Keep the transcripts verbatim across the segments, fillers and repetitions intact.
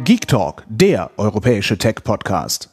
Geek Talk, der europäische Tech-Podcast.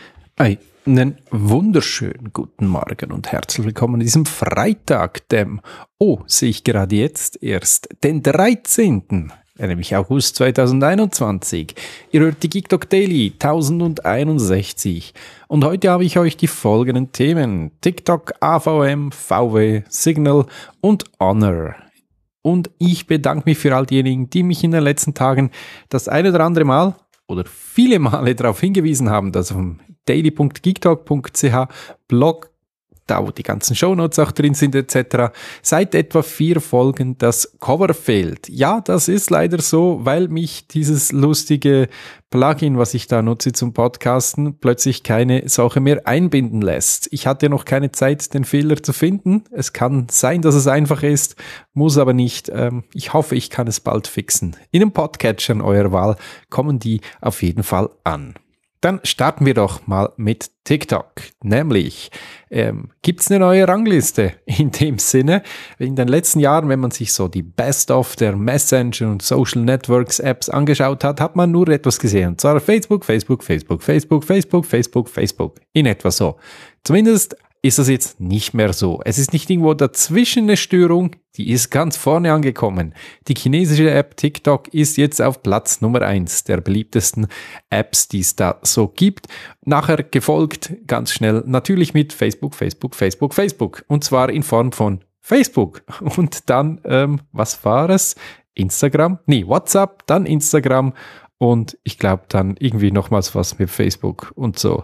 Einen wunderschönen guten Morgen und herzlich willkommen an diesem Freitag, dem, oh, sehe ich gerade jetzt erst, den dreizehnten nämlich August zweitausendeinundzwanzig. Ihr hört die Geek Talk Daily tausendeinundsechzig. Und heute habe ich euch die folgenden Themen: TikTok, A V M, V W, Signal und Honor. Und ich bedanke mich für all diejenigen, die mich in den letzten Tagen das eine oder andere Mal oder viele Male darauf hingewiesen haben, dass auf dem daily punkt geektalk punkt c h Blog, da wo die ganzen Shownotes auch drin sind et cetera, seit etwa vier Folgen das Cover fehlt. Ja, das ist leider so, weil mich dieses lustige Plugin, was ich da nutze zum Podcasten, plötzlich keine Sache mehr einbinden lässt. Ich hatte noch keine Zeit, den Fehler zu finden. Es kann sein, dass es einfach ist, muss aber nicht. Ähm, ich hoffe, ich kann es bald fixen. In den Podcatchern eurer Wahl kommen die auf jeden Fall an. Dann starten wir doch mal mit TikTok. Nämlich ähm, gibt es eine neue Rangliste in dem Sinne. In den letzten Jahren, wenn man sich so die Best-of der Messenger und Social Networks Apps angeschaut hat, hat man nur etwas gesehen. Und zwar Facebook, Facebook, Facebook, Facebook, Facebook, Facebook, Facebook. In etwa so. Zumindest ist das jetzt nicht mehr so. Es ist nicht irgendwo dazwischen eine Störung, die ist ganz vorne angekommen. Die chinesische App TikTok ist jetzt auf Platz Nummer eins der beliebtesten Apps, die es da so gibt. Nachher gefolgt ganz schnell natürlich mit Facebook, Facebook, Facebook, Facebook. Und zwar in Form von Facebook. Und dann, ähm, was war es? Instagram? Nee, WhatsApp, dann Instagram und ich glaube dann irgendwie nochmals was mit Facebook und so.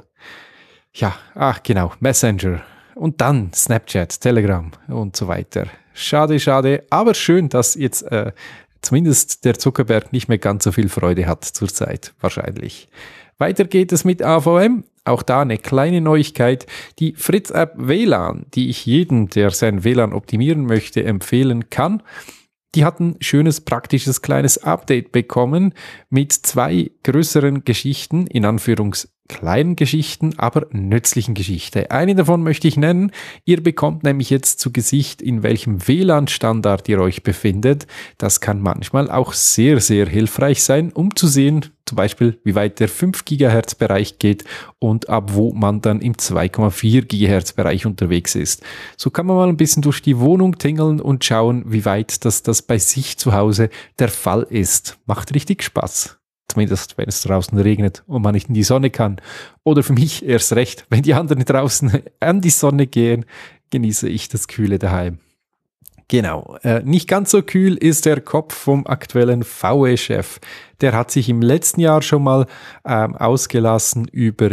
Ja, ach genau, Messenger und dann Snapchat, Telegram und so weiter. Schade, schade, aber schön, dass jetzt äh, zumindest der Zuckerberg nicht mehr ganz so viel Freude hat zurzeit, wahrscheinlich. Weiter geht es mit A V M. Auch da eine kleine Neuigkeit. Die Fritz-App W L A N, die ich jedem, der sein W L A N optimieren möchte, empfehlen kann. Die hat ein schönes, praktisches, kleines Update bekommen mit zwei größeren Geschichten, in Anführungs kleinen Geschichten, aber nützlichen Geschichten. Eine davon möchte ich nennen. Ihr bekommt nämlich jetzt zu Gesicht, in welchem W L A N-Standard ihr euch befindet. Das kann manchmal auch sehr, sehr hilfreich sein, um zu sehen, zum Beispiel, wie weit der fünf Gigahertz Bereich geht und ab wo man dann im zwei Komma vier Gigahertz Bereich unterwegs ist. So kann man mal ein bisschen durch die Wohnung tingeln und schauen, wie weit das, das bei sich zu Hause der Fall ist. Macht richtig Spaß. Zumindest, wenn es draußen regnet und man nicht in die Sonne kann. Oder für mich erst recht, wenn die anderen draußen an die Sonne gehen, genieße ich das Kühle daheim. Genau, äh, nicht ganz so kühl ist der Kopf vom aktuellen V W-Chef. Der hat sich im letzten Jahr schon mal ähm, ausgelassen über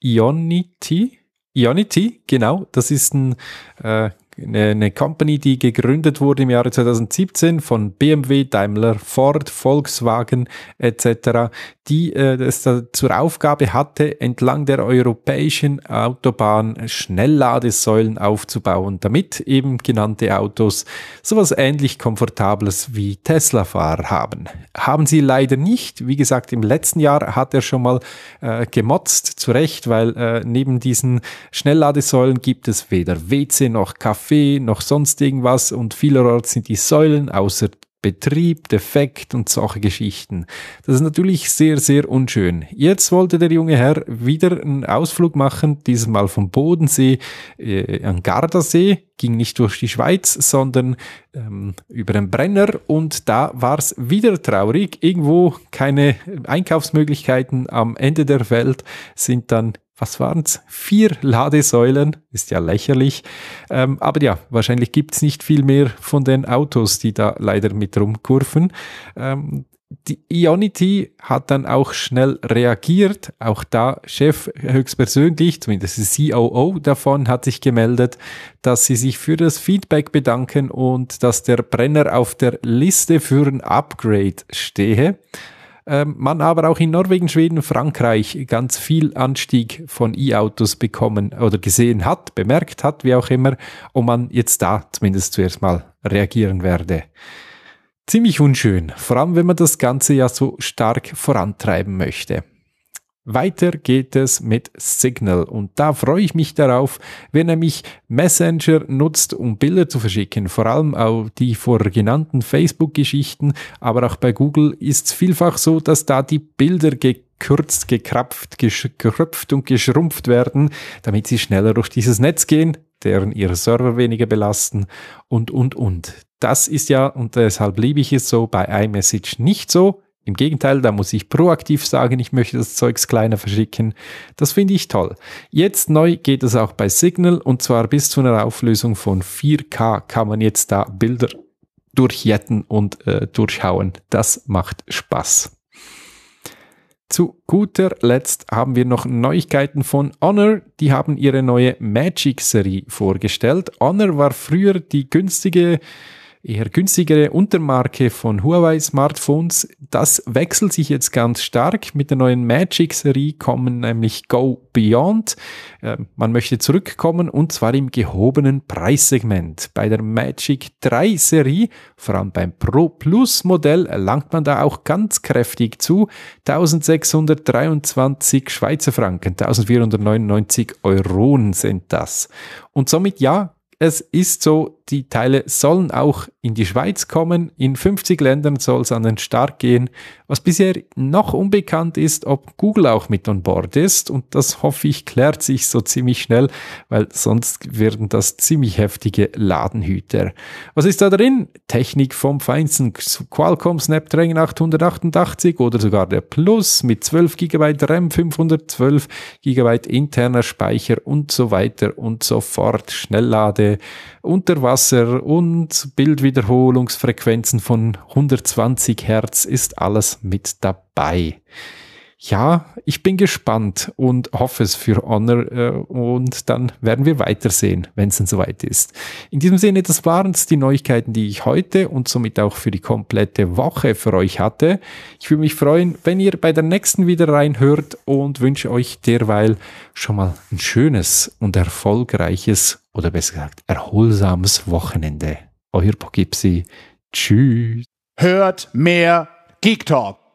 Ionity. Ionity, genau, das ist ein äh, Eine, eine Company, die gegründet wurde im Jahre zweitausendsiebzehn von B M W, Daimler, Ford, Volkswagen et cetera, die äh, es da zur Aufgabe hatte, entlang der europäischen Autobahn Schnellladesäulen aufzubauen, damit eben genannte Autos sowas ähnlich Komfortables wie Tesla-Fahrer haben. Haben sie leider nicht. Wie gesagt, im letzten Jahr hat er schon mal äh, gemotzt, zu Recht, weil äh, neben diesen Schnellladesäulen gibt es weder W C noch Kaffee noch sonst irgendwas und vielerorts sind die Säulen außer Betrieb, defekt und solche Geschichten. Das ist natürlich sehr, sehr unschön. Jetzt wollte der junge Herr wieder einen Ausflug machen, dieses Mal vom Bodensee äh, an Gardasee, ging nicht durch die Schweiz, sondern ähm, über den Brenner und da war es wieder traurig. Irgendwo keine Einkaufsmöglichkeiten am Ende der Welt sind dann was waren's? Vier Ladesäulen, ist ja lächerlich. Ähm, aber ja, wahrscheinlich gibt's nicht viel mehr von den Autos, die da leider mit rumkurven. Ähm, die Ionity hat dann auch schnell reagiert. Auch da Chef höchstpersönlich, zumindest C O O davon, hat sich gemeldet, dass sie sich für das Feedback bedanken und dass der Brenner auf der Liste für ein Upgrade stehe. Man aber auch in Norwegen, Schweden, Frankreich ganz viel Anstieg von E-Autos bekommen oder gesehen hat, bemerkt hat, wie auch immer, und man jetzt da zumindest zuerst mal reagieren werde. Ziemlich unschön, vor allem wenn man das Ganze ja so stark vorantreiben möchte. Weiter geht es mit Signal und da freue ich mich darauf, wenn nämlich Messenger nutzt, um Bilder zu verschicken, vor allem auch die vorher genannten Facebook-Geschichten, aber auch bei Google ist es vielfach so, dass da die Bilder gekürzt, gekrapft, gekröpft und geschrumpft werden, damit sie schneller durch dieses Netz gehen, deren ihre Server weniger belasten und, und, und. Das ist ja, und deshalb liebe ich es so, bei iMessage nicht so. Im Gegenteil, da muss ich proaktiv sagen, ich möchte das Zeugs kleiner verschicken. Das finde ich toll. Jetzt neu geht es auch bei Signal und zwar bis zu einer Auflösung von vier K kann man jetzt da Bilder durchjetten und äh, durchhauen. Das macht Spaß. Zu guter Letzt haben wir noch Neuigkeiten von Honor. Die haben ihre neue Magic-Serie vorgestellt. Honor war früher die günstige eher günstigere Untermarke von Huawei-Smartphones. Das wechselt sich jetzt ganz stark. Mit der neuen Magic-Serie kommen nämlich Go Beyond. Äh, man möchte zurückkommen und zwar im gehobenen Preissegment. Bei der Magic drei Serie, vor allem beim Pro Plus Modell, langt man da auch ganz kräftig zu. eintausendsechshundertdreiundzwanzig Schweizer Franken, eintausendvierhundertneunundneunzig Euronen sind das. Und somit ja, es ist so, die Teile sollen auch in die Schweiz kommen. In fünfzig Ländern soll es an den Start gehen. Was bisher noch unbekannt ist, ob Google auch mit an Bord ist. Und das hoffe ich klärt sich so ziemlich schnell, weil sonst werden das ziemlich heftige Ladenhüter. Was ist da drin? Technik vom Feinsten. Qualcomm Snapdragon achthundertachtundachtzig oder sogar der Plus mit zwölf Gigabyte RAM, fünfhundertzwölf Gigabyte interner Speicher und so weiter und so fort. Schnelllade, Unterwasser und Bildwiederholungsfrequenzen von hundertzwanzig Hertz ist alles mit dabei. Ja, ich bin gespannt und hoffe es für Honor äh, und dann werden wir weitersehen, wenn es dann soweit ist. In diesem Sinne, das waren es die Neuigkeiten, die ich heute und somit auch für die komplette Woche für euch hatte. Ich würde mich freuen, wenn ihr bei der nächsten wieder reinhört und wünsche euch derweil schon mal ein schönes und erfolgreiches oder besser gesagt erholsames Wochenende. Euer Pogipsi. Tschüss. Hört mehr Geek Talk.